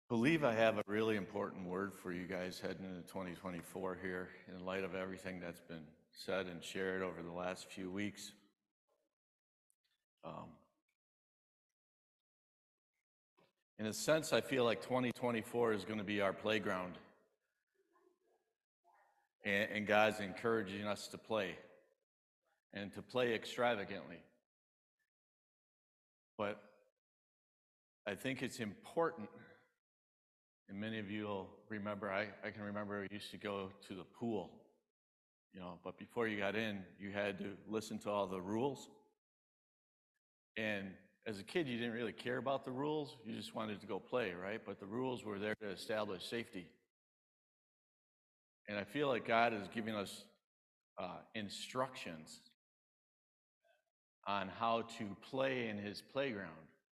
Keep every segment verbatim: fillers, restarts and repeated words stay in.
Believe I have a really important word for you guys heading into twenty twenty-four here in light of everything that's been said and shared over the last few weeks. Um, in a sense, I feel like twenty twenty-four is going to be our playground, and, and God's encouraging us to play and to play extravagantly. But I think it's important. And many of you will remember, I, I can remember I used to go to the pool, you know, but before you got in, you had to listen to all the rules. And as a kid, you didn't really care about the rules. You just wanted to go play, right? But the rules were there to establish safety. And I feel like God is giving us uh, instructions on how to play in his playground.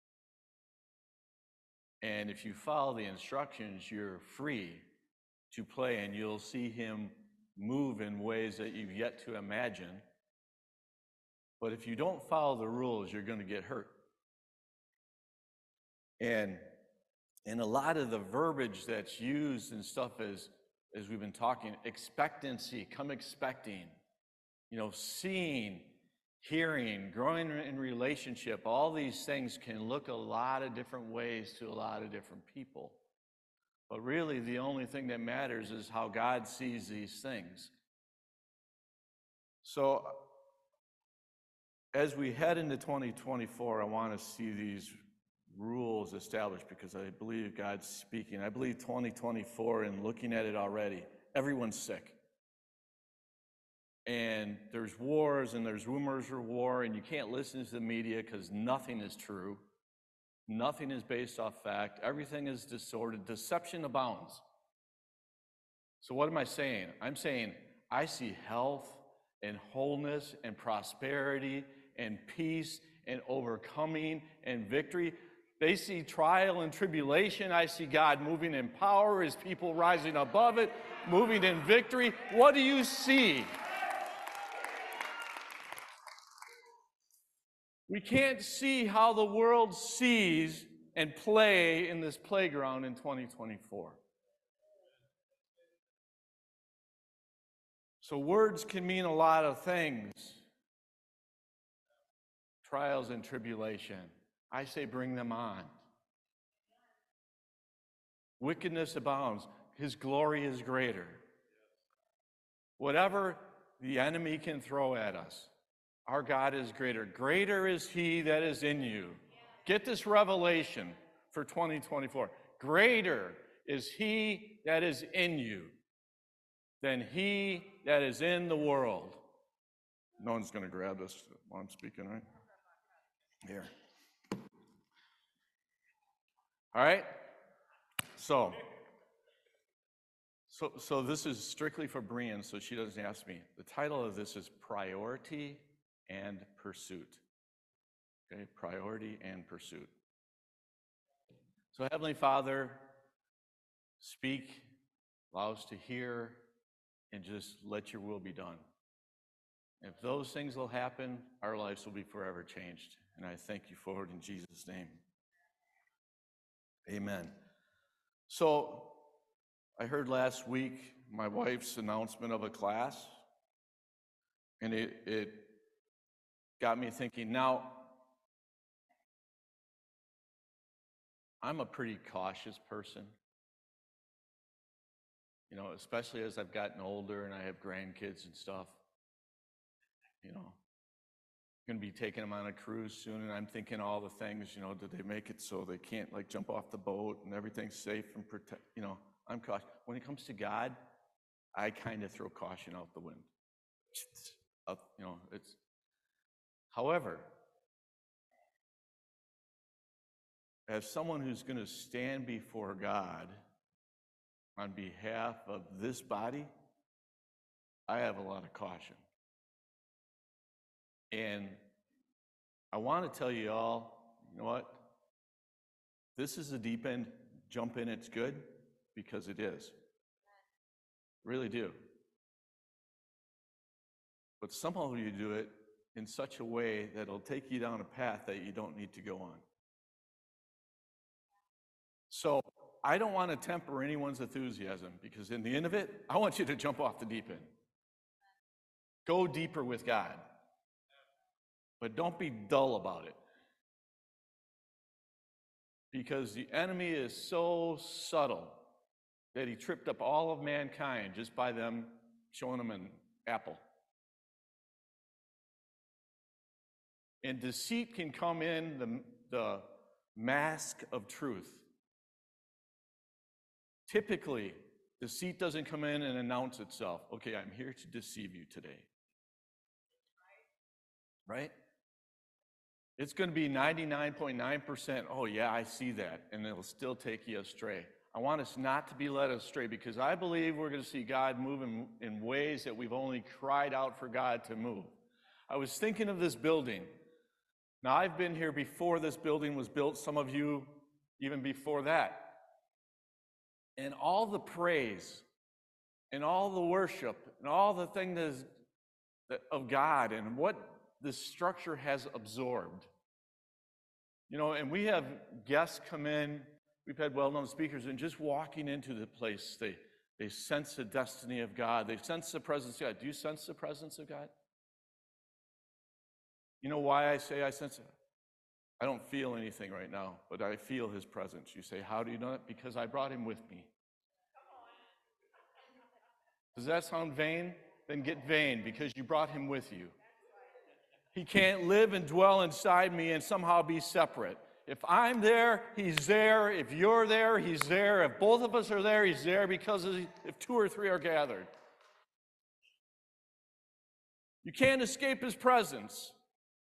And if you follow the instructions, you're free to play, and you'll see him move in ways that you've yet to imagine. But if you don't follow the rules, you're going to get hurt. And and a lot of the verbiage that's used and stuff as, as we've been talking, expectancy, come expecting, you know, seeing, hearing, growing in relationship, all these things can look a lot of different ways to a lot of different people. But really, the only thing that matters is how God sees these things. So, as we head into twenty twenty-four, I want to see these rules established because I believe God's speaking. I believe twenty twenty-four, and looking at it already, everyone's sick. And there's wars and there's rumors of war, and you can't listen to the media because nothing is true. Nothing is based off fact. Everything is distorted. Deception abounds. So what am I saying? I'm saying I see health and wholeness and prosperity and peace and overcoming and victory. They see trial and tribulation. I see God moving in power, his people rising above it, moving in victory. What do you see? We can't see how the world sees and play in this playground in twenty twenty-four. So words can mean a lot of things. Trials and tribulation. I say bring them on. Wickedness abounds. His glory is greater. Whatever the enemy can throw at us, our God is greater. Greater is he that is in you. Get this revelation for twenty twenty-four. Greater is he that is in you than he that is in the world. No one's going to grab this while I'm speaking, right? Here. All right? So, so, so this is strictly for Brian, so she doesn't ask me. The title of this is Priority and Pursuit. Okay, priority and pursuit. So Heavenly Father, speak, allow us to hear, and just let your will be done. If those things will happen, our lives will be forever changed. And I thank you for it in Jesus' name. Amen. So I heard last week my wife's announcement of a class, and it, it got me thinking. Now, I'm a pretty cautious person, you know, especially as I've gotten older and I have grandkids and stuff. You know, I'm going to be taking them on a cruise soon, and I'm thinking all the things, you know, did they make it so they can't, like, jump off the boat and everything's safe and protect, you know, I'm cautious. When it comes to God, I kind of throw caution out the window. You know, it's, however, as someone who's going to stand before God on behalf of this body, I have a lot of caution. And I want to tell you all, you know what? This is a deep end. Jump in, it's good, because it is. Really do. But somehow you do it in such a way that it'll take you down a path that you don't need to go on. So I don't want to temper anyone's enthusiasm, because in the end of it, I want you to jump off the deep end. Go deeper with God. But don't be dull about it. Because the enemy is so subtle that he tripped up all of mankind just by them showing them an apple. And deceit can come in the, the mask of truth. Typically, deceit doesn't come in and announce itself. Okay, I'm here to deceive you today. Right? It's going to be ninety-nine point nine percent, oh yeah, I see that, and it'll still take you astray. I want us not to be led astray, because I believe we're going to see God move in, in ways that we've only cried out for God to move. I was thinking of this building. Now, I've been here before this building was built, some of you even before that. And all the praise and all the worship and all the things of God and what this structure has absorbed. You know, and we have guests come in, we've had well-known speakers, and just walking into the place, they, they sense the destiny of God. They sense the presence of God. Do you sense the presence of God? You know why I say I sense it? I don't feel anything right now, but I feel his presence. You say, how do you know that? Because I brought him with me. Does that sound vain? Then get vain, because you brought him with you. He can't live and dwell inside me and somehow be separate. If I'm there, he's there. If you're there, he's there. If both of us are there, he's there, because if two or three are gathered. You can't escape his presence.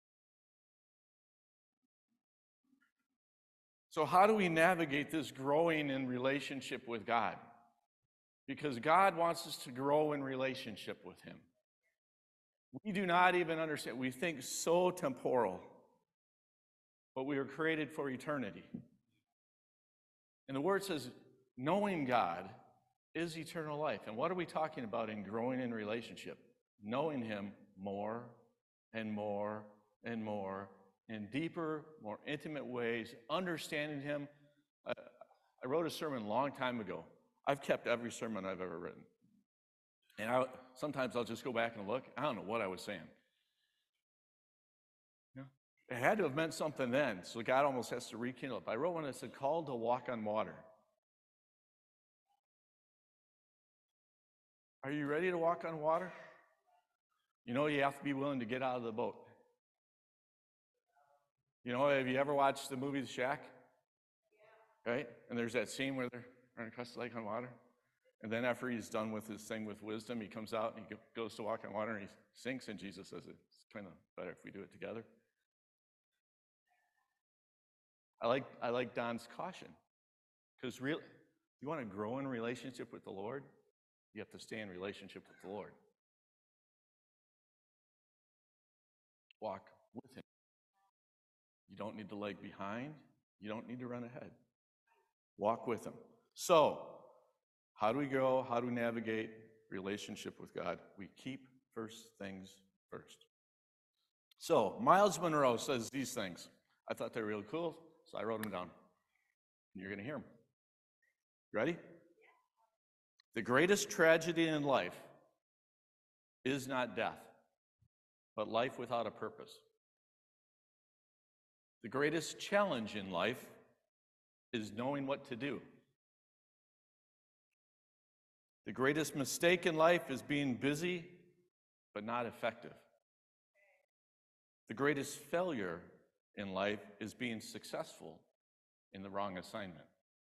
So how do we navigate this growing in relationship with God? Because God wants us to grow in relationship with him. We do not even understand. We think so temporal, but we were created for eternity. And the word says, knowing God is eternal life. And what are we talking about in growing in relationship? Knowing him more and more and more in deeper, more intimate ways, understanding him. Uh, I wrote a sermon a long time ago. I've kept every sermon I've ever written. And I, sometimes I'll just go back and look. I don't know what I was saying. Yeah. It had to have meant something then, so God almost has to rekindle it. I wrote one that said, called to walk on water. Are you ready to walk on water? You know, you have to be willing to get out of the boat. You know, have you ever watched the movie The Shack? Right? And there's that scene where they're running across the lake on water. And then after he's done with his thing with wisdom, he comes out and he goes to walk on water and he sinks, and Jesus says it's kind of better if we do it together. I like I like Don's caution, because real, you want to grow in relationship with the Lord, you have to stay in relationship with the Lord. Walk with him. You don't need to lag behind. You don't need to run ahead. Walk with him. So, how do we grow? How do we navigate relationship with God? We keep first things first. So, Miles Monroe says these things. I thought they were really cool, so I wrote them down. You're going to hear them. Ready? The greatest tragedy in life is not death, but life without a purpose. The greatest challenge in life is knowing what to do. The greatest mistake in life is being busy but not effective. The greatest failure in life is being successful in the wrong assignment.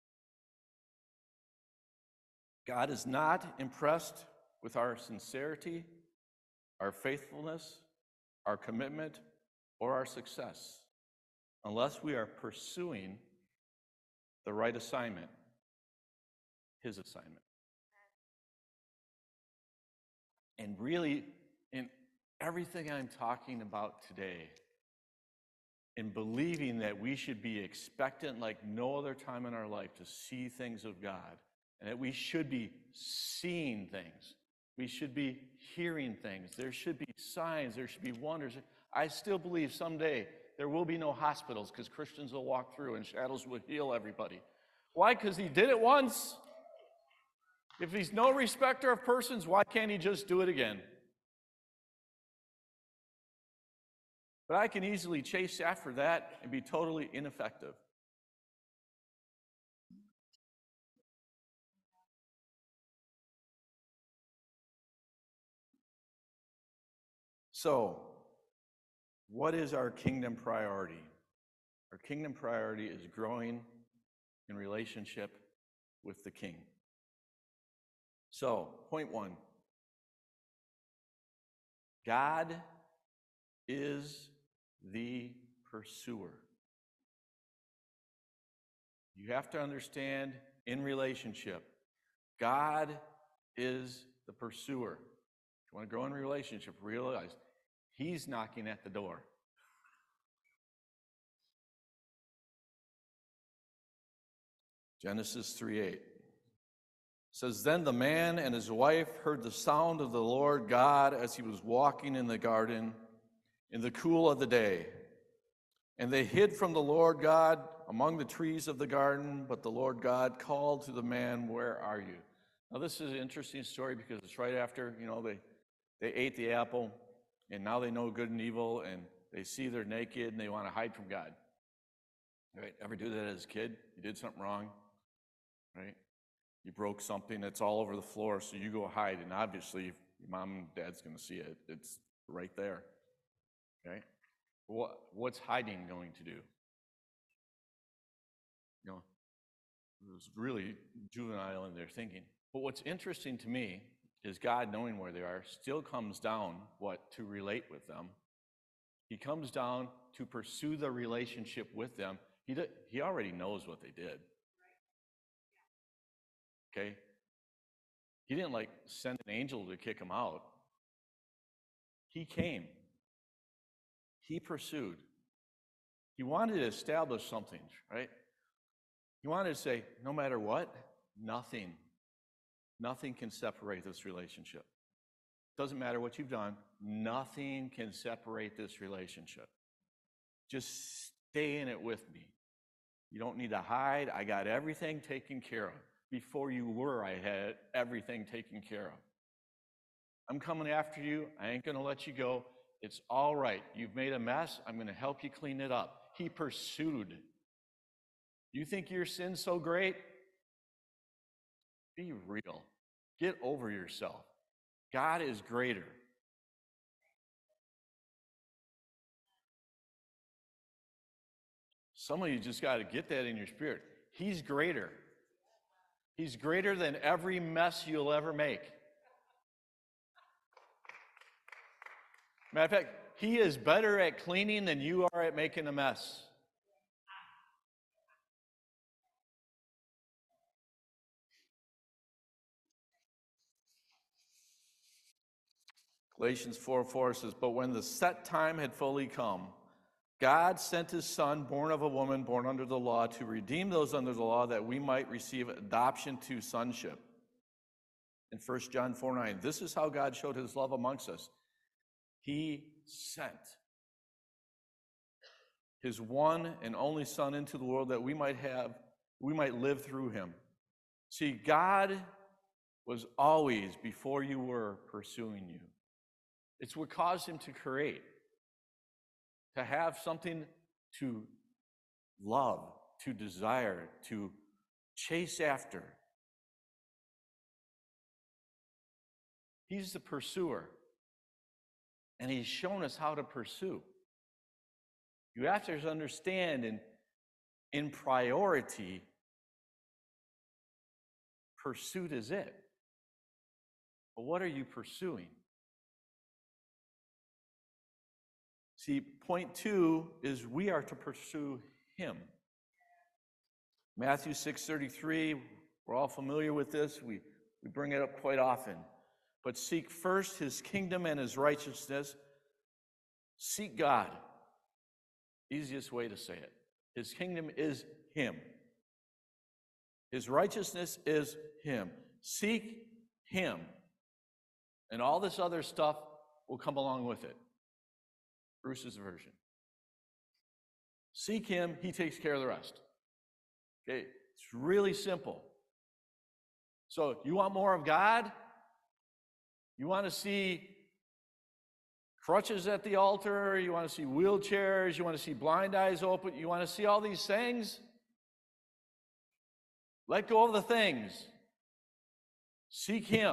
God is not impressed with our sincerity, our faithfulness, our commitment, or our success unless we are pursuing the right assignment, his assignment. And really, in everything I'm talking about today, in believing that we should be expectant like no other time in our life to see things of God, and that we should be seeing things, we should be hearing things, there should be signs, there should be wonders. I still believe someday there will be no hospitals because Christians will walk through and shadows will heal everybody. Why? Because he did it once. If he's no respecter of persons, why can't he just do it again? But I can easily chase after that and be totally ineffective. So, what is our kingdom priority? Our kingdom priority is growing in relationship with the King. So, point one, God is the pursuer. You have to understand in relationship, God is the pursuer. If you want to grow in a relationship, realize He's knocking at the door. Genesis three eight says, Then the man and his wife heard the sound of the Lord God as he was walking in the garden in the cool of the day. And they hid from the Lord God among the trees of the garden, but the Lord God called to the man, Where are you? Now this is an interesting story because it's right after, you know, they, they ate the apple, and now they know good and evil, and they see they're naked, and they want to hide from God. Right? Ever do that as a kid? You did something wrong, right? You broke something that's all over the floor, so you go hide, and obviously your mom and dad's going to see it. It's right there, okay? What, what's hiding going to do? You know, it was really juvenile in their thinking. But what's interesting to me is God, knowing where they are, still comes down, what, to relate with them. He comes down to pursue the relationship with them. He, did, he already knows what they did. Okay? He didn't like send an angel to kick them out. He came. He pursued. He wanted to establish something, right? He wanted to say, no matter what, nothing, nothing can separate this relationship. Doesn't matter what you've done, nothing can separate this relationship. Just stay in it with me. You don't need to hide. I got everything taken care of. Before you were, I had everything taken care of. I'm coming after you. I ain't going to let you go. It's all right. You've made a mess. I'm going to help you clean it up. He pursued. You think your sin's so great? Be real. Get over yourself. God is greater. Some of you just got to get that in your spirit. He's greater. He's greater than every mess you'll ever make. Matter of fact, He is better at cleaning than you are at making a mess. Galatians four four says, But when the set time had fully come, God sent His Son, born of a woman, born under the law, to redeem those under the law, that we might receive adoption to sonship. In First John four nine, this is how God showed His love amongst us. He sent His one and only Son into the world that we might have, we might live through Him. See, God was always, before you were, pursuing you. It's what caused Him to create, to have something to love, to desire, to chase after. He's the pursuer, and He's shown us how to pursue. You have to understand in, in priority, pursuit is it. But what are you pursuing? See, point two is we are to pursue Him. Matthew six thirty-three, we're all familiar with this. We, we bring it up quite often. But seek first His kingdom and His righteousness. Seek God. Easiest way to say it. His kingdom is Him. His righteousness is Him. Seek Him. And all this other stuff will come along with it. Bruce's version. Seek Him, He takes care of the rest. Okay? It's really simple. So you want more of God? You want to see crutches at the altar? You want to see wheelchairs? You want to see blind eyes open? You want to see all these things? Let go of the things. Seek Him.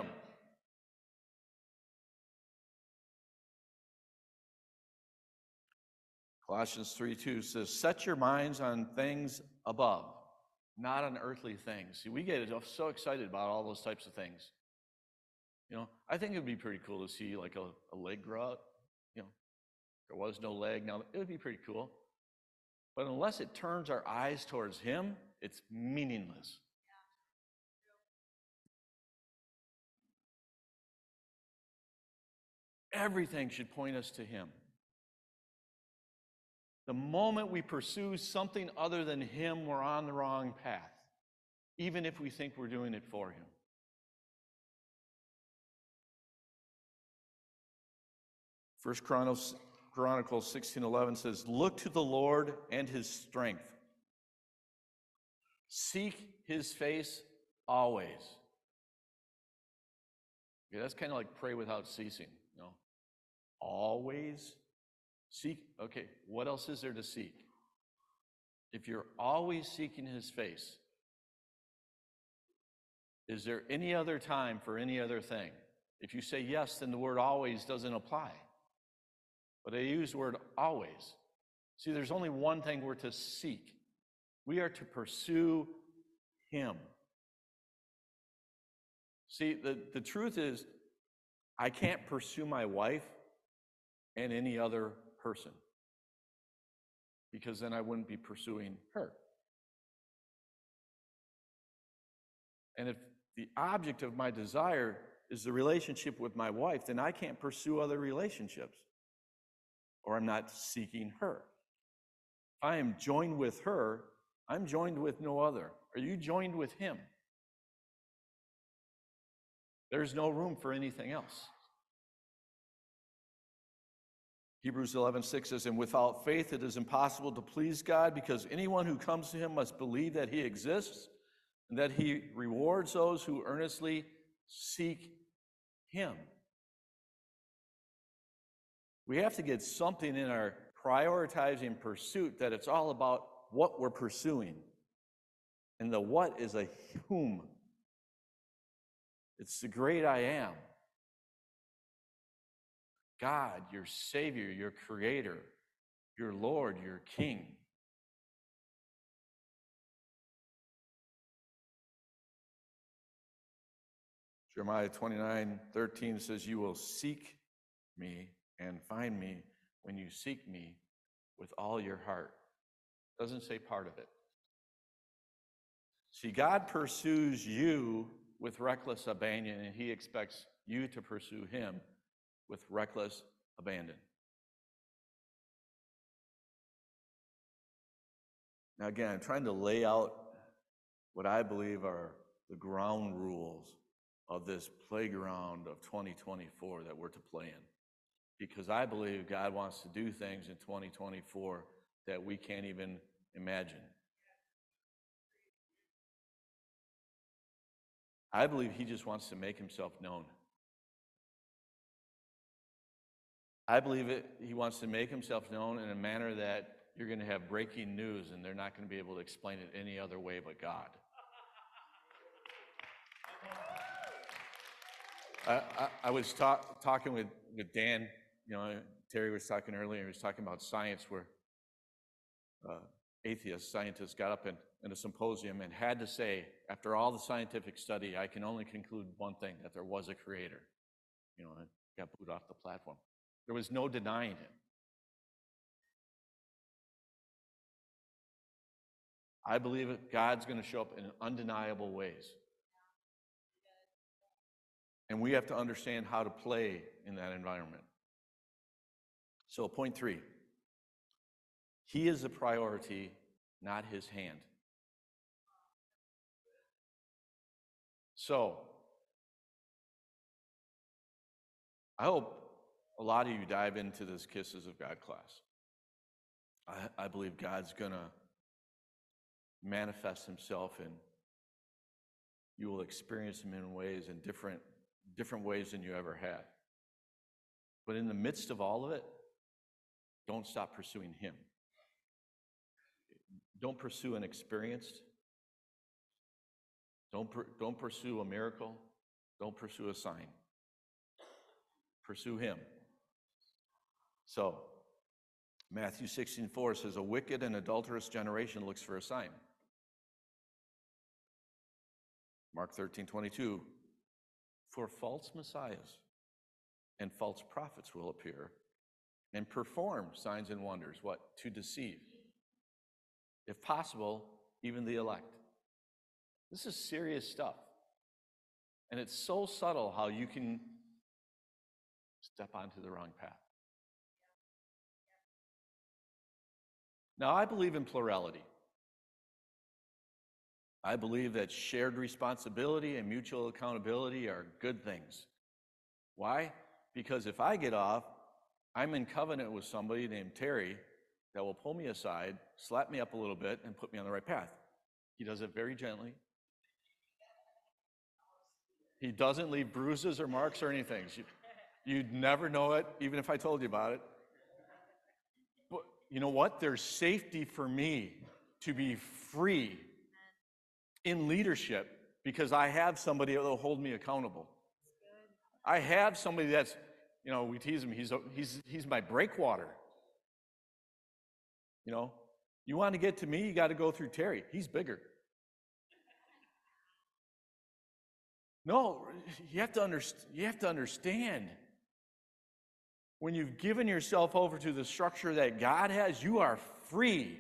Colossians three two says, set your minds on things above, not on earthly things. See, we get so excited about all those types of things. You know, I think it would be pretty cool to see like a, a leg grow out. You know, there was no leg. Now, it would be pretty cool. But unless it turns our eyes towards Him, it's meaningless. Everything should point us to Him. The moment we pursue something other than Him, we're on the wrong path, even if we think we're doing it for Him. First Chronicles, Chronicles sixteen eleven says, look to the Lord and His strength. Seek His face always. Yeah, that's kind of like pray without ceasing, you know. Always seek. Okay, what else is there to seek? If you're always seeking His face, is there any other time for any other thing? If you say yes, then the word always doesn't apply. But I use the word always. See, there's only one thing we're to seek. We are to pursue Him. See, the, the truth is, I can't pursue my wife and any other person, because then I wouldn't be pursuing her. And if the object of my desire is the relationship with my wife, then I can't pursue other relationships, or I'm not seeking her. If I am joined with her, I'm joined with no other. Are you joined with Him? There's no room for anything else. Hebrews eleven six says, and without faith it is impossible to please God, because anyone who comes to Him must believe that He exists and that He rewards those who earnestly seek Him. We have to get something in our prioritizing pursuit that it's all about what we're pursuing. And the what is a whom. It's the great I am. God, your Savior, your Creator, your Lord, your King. Jeremiah twenty-nine thirteen says, you will seek me and find me when you seek me with all your heart. Doesn't say part of it. See, God pursues you with reckless abandon, and He expects you to pursue Him with reckless abandon. Now again, I'm trying to lay out what I believe are the ground rules of this playground of twenty twenty-four that we're to play in. Because I believe God wants to do things in twenty twenty-four that we can't even imagine. I believe He just wants to make Himself known. I believe it, He wants to make Himself known in a manner that you're going to have breaking news and they're not going to be able to explain it any other way but God. I, I, I was talk, talking with, with Dan, you know, Terry was talking earlier, he was talking about science, where uh, atheists, scientists got up in, in a symposium and had to say, after all the scientific study, I can only conclude one thing, that there was a creator. You know, and got booed off the platform. There was no denying it. I believe that God's going to show up in undeniable ways. And we have to understand how to play in that environment. So point three, He is a priority, not His hand. So, I hope a lot of you dive into this Kisses of God class. I, I believe God's going to manifest himself, and you will experience him in ways, in different, different ways than you ever had. But in the midst of all of it, don't stop pursuing him. Don't pursue an experience. Don't, don't pursue a miracle. Don't pursue a sign. Pursue him. So, Matthew sixteen four says, a wicked and adulterous generation looks for a sign. Mark thirteen twenty-two, for false messiahs and false prophets will appear and perform signs and wonders. What? To deceive. If possible, even the elect. This is serious stuff. And it's so subtle how you can step onto the wrong path. Now, I believe in plurality. I believe that shared responsibility and mutual accountability are good things. Why? Because if I get off, I'm in covenant with somebody named Terry that will pull me aside, slap me up a little bit, and put me on the right path. He does it very gently. He doesn't leave bruises or marks or anything. You'd never know it, even if I told you about it. But you know what? There's safety for me to be free in leadership because I have somebody that will hold me accountable. I have somebody that's, you know, we tease him, he's, he's, he's my breakwater. You know, you want to get to me, you got to go through Terry. He's bigger. No, you have to understand, you have to understand. When you've given yourself over to the structure that God has, you are free.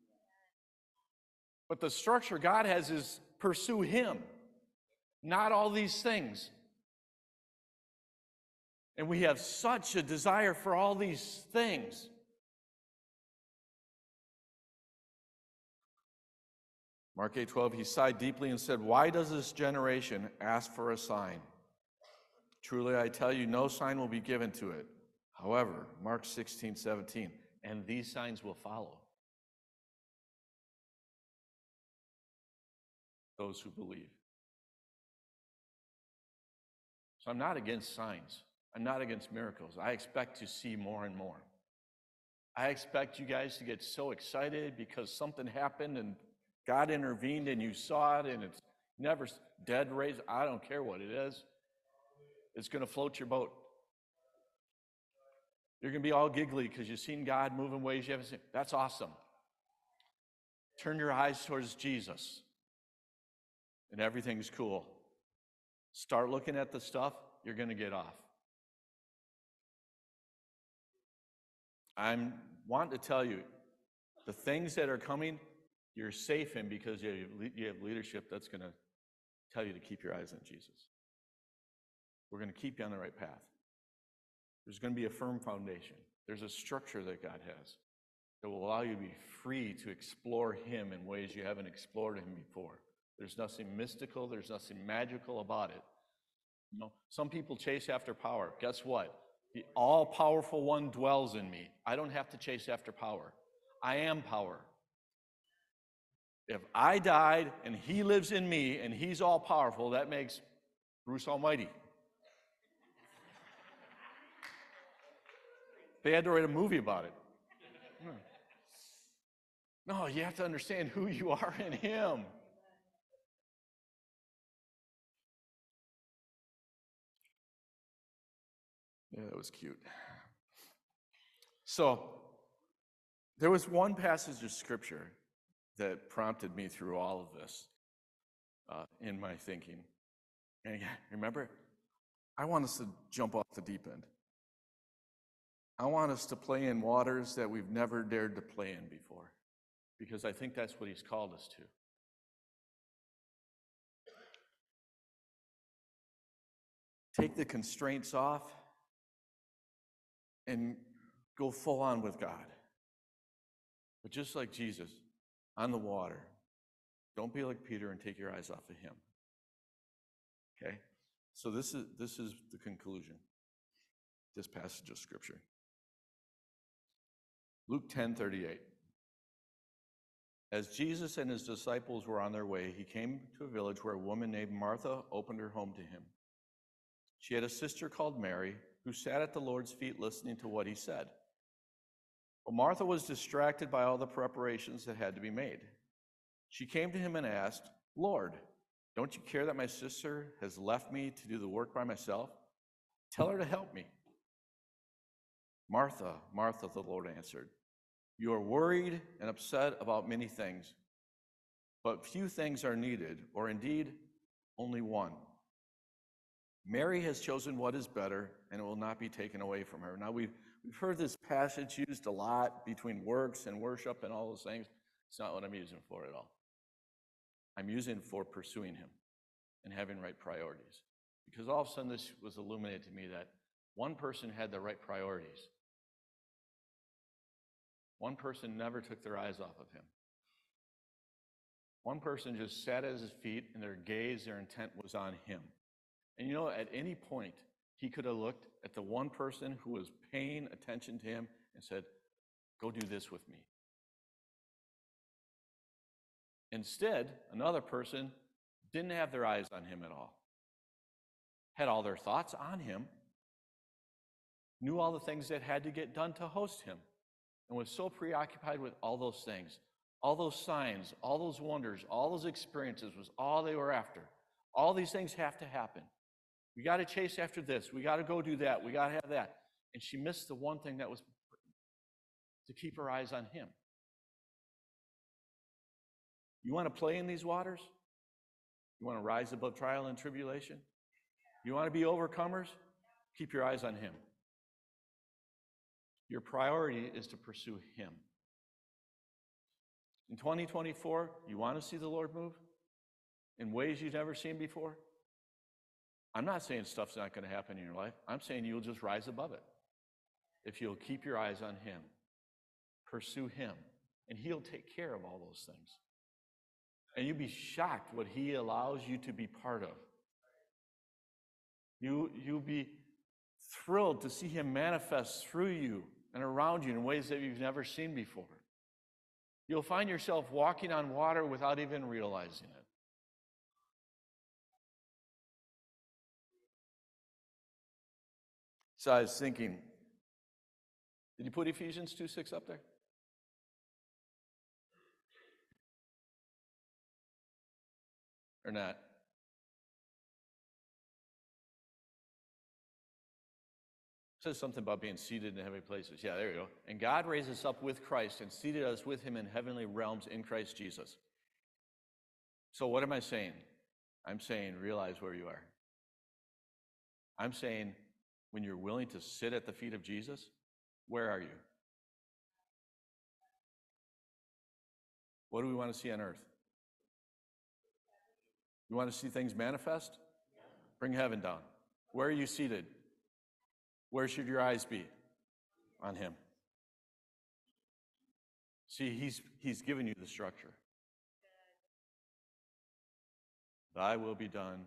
But the structure God has is pursue him, not all these things. And we have such a desire for all these things. Mark eight twelve, he sighed deeply and said, why does this generation ask for a sign? Truly I tell you, no sign will be given to it. However, Mark sixteen seventeen, and these signs will follow those who believe. So I'm not against signs. I'm not against miracles. I expect to see more and more. I expect you guys to get so excited because something happened and God intervened and you saw it and it's never dead raised. I don't care what it is. It's going to float your boat. You're going to be all giggly because you've seen God move in ways you haven't seen. That's awesome. Turn your eyes towards Jesus and everything's cool. Start looking at the stuff, you're going to get off. I'm wanting to tell you, the things that are coming, you're safe in because you have, you have leadership that's going to tell you to keep your eyes on Jesus. We're going to keep you on the right path. There's going to be a firm foundation. There's a structure that God has that will allow you to be free to explore him in ways you haven't explored him before. There's nothing mystical. There's nothing magical about it. You know, some people chase after power. Guess what? The all-powerful one dwells in me. I don't have to chase after power. I am power. If I died and he lives in me and he's all-powerful, that makes Bruce Almighty. They had to write a movie about it. No, you have to understand who you are in him. Yeah, that was cute. So, there was one passage of scripture that prompted me through all of this uh, in my thinking. And remember, I want us to jump off the deep end. I want us to play in waters that we've never dared to play in before, because I think that's what he's called us to. Take the constraints off and go full on with God. But just like Jesus on the water, don't be like Peter and take your eyes off of him. Okay? So this is this is the conclusion. This passage of scripture. Luke ten thirty-eight. As Jesus and his disciples were on their way, he came to a village where a woman named Martha opened her home to him. She had a sister called Mary, who sat at the Lord's feet listening to what he said. But Martha was distracted by all the preparations that had to be made. She came to him and asked, "Lord, don't you care that my sister has left me to do the work by myself? Tell her to help me." "Martha, Martha," the Lord answered, "you are worried and upset about many things, but few things are needed, or indeed, only one. Mary has chosen what is better, and it will not be taken away from her." Now, we've, we've heard this passage used a lot between works and worship and all those things. It's not what I'm using for at all. I'm using it for pursuing him and having right priorities. Because all of a sudden this was illuminated to me that one person had the right priorities. One person never took their eyes off of him. One person just sat at his feet and their gaze, their intent was on him. And you know, at any point, he could have looked at the one person who was paying attention to him and said, "Go do this with me." Instead, another person didn't have their eyes on him at all, had all their thoughts on him, knew all the things that had to get done to host him, and was so preoccupied with all those things, all those signs, all those wonders, all those experiences was all they were after. All these things have to happen. We got to chase after this. We got to go do that. We got to have that. And she missed the one thing that was to keep her eyes on him. You want to play in these waters? You want to rise above trial and tribulation? You want to be overcomers? Keep your eyes on him. Your priority is to pursue him. In twenty twenty-four, you want to see the Lord move in ways you've never seen before? I'm not saying stuff's not going to happen in your life. I'm saying you'll just rise above it. If you'll keep your eyes on him, pursue him, and he'll take care of all those things. And you'll be shocked what he allows you to be part of. You, you'll be thrilled to see him manifest through you and around you in ways that you've never seen before. You'll find yourself walking on water without even realizing it. So I was thinking, did you put Ephesians two six up there? Or not? It says something about being seated in heavenly places. Yeah, there you go. And God raised us up with Christ and seated us with him in heavenly realms in Christ Jesus. So what am I saying? I'm saying realize where you are. I'm saying when you're willing to sit at the feet of Jesus, where are you? What do we want to see on earth? You want to see things manifest? Bring heaven down. Where are you seated? Where should your eyes be? On him. See, he's, he's given you the structure. Thy will be done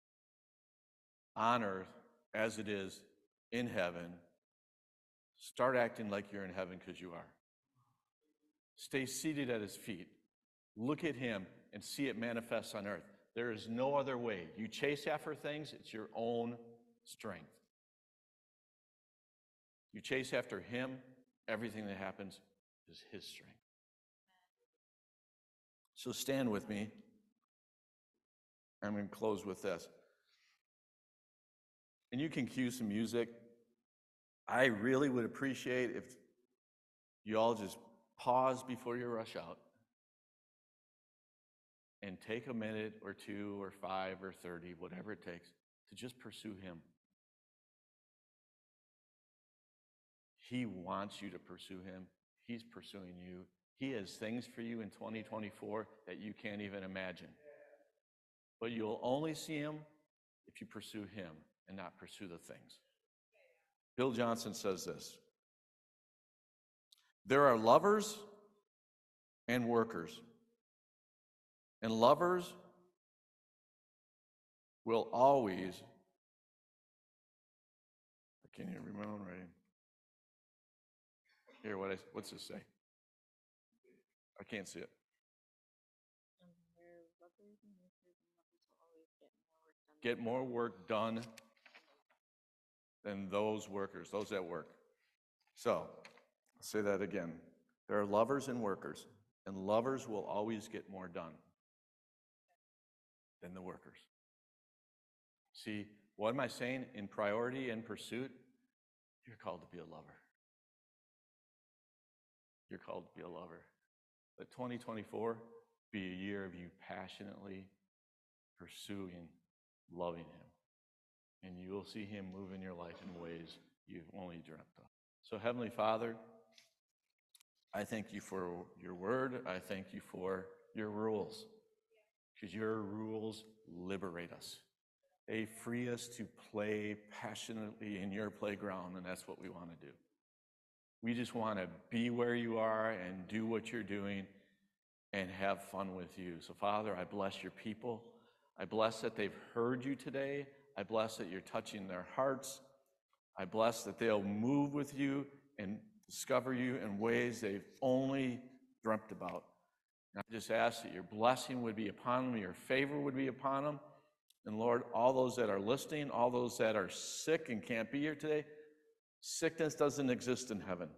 on earth as it is in heaven. Start acting like you're in heaven because you are. Stay seated at his feet. Look at him and see it manifest on earth. There is no other way. You chase after things, it's your own strength. You chase after him, everything that happens is his strength. So stand with me. I'm going to close with this. And you can cue some music. I really would appreciate if you all just pause before you rush out and take a minute or two or five or thirty, whatever it takes, to just pursue him. He wants you to pursue him. He's pursuing you. He has things for you in twenty twenty-four that you can't even imagine. But you'll only see him if you pursue him and not pursue the things. Bill Johnson says this: there are lovers and workers, and lovers will always, I can't even remember what I'm writing. Here, what I, what's this say? I can't see it. get more work done than those workers, those at work. So, I'll say that again. There are lovers and workers, and lovers will always get more done than the workers. See, what am I saying? In priority and pursuit, you're called to be a lover. You're called to be a lover. Let twenty twenty-four be a year of you passionately pursuing, loving him. And you will see him move in your life in ways you've only dreamt of. So, Heavenly Father, I thank you for your word. I thank you for your rules, because your rules liberate us. They free us to play passionately in your playground, and that's what we want to do. We just want to be where you are and do what you're doing and have fun with you. So, Father, I bless your people. I bless that they've heard you today. I bless that you're touching their hearts. I bless that they'll move with you and discover you in ways they've only dreamt about. And I just ask that your blessing would be upon them, your favor would be upon them. And Lord, all those that are listening, all those that are sick and can't be here today, sickness doesn't exist in heaven.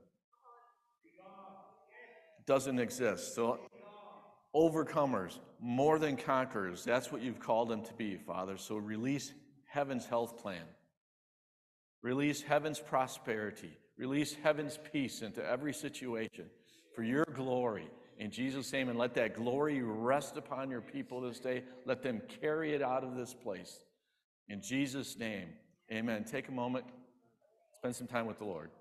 It doesn't exist. So overcomers, more than conquerors, that's what you've called them to be, Father. So release heaven's health plan. Release heaven's prosperity. Release heaven's peace into every situation for your glory. In Jesus' name, and let that glory rest upon your people this day. Let them carry it out of this place. In Jesus' name, amen. Take a moment, spend some time with the Lord.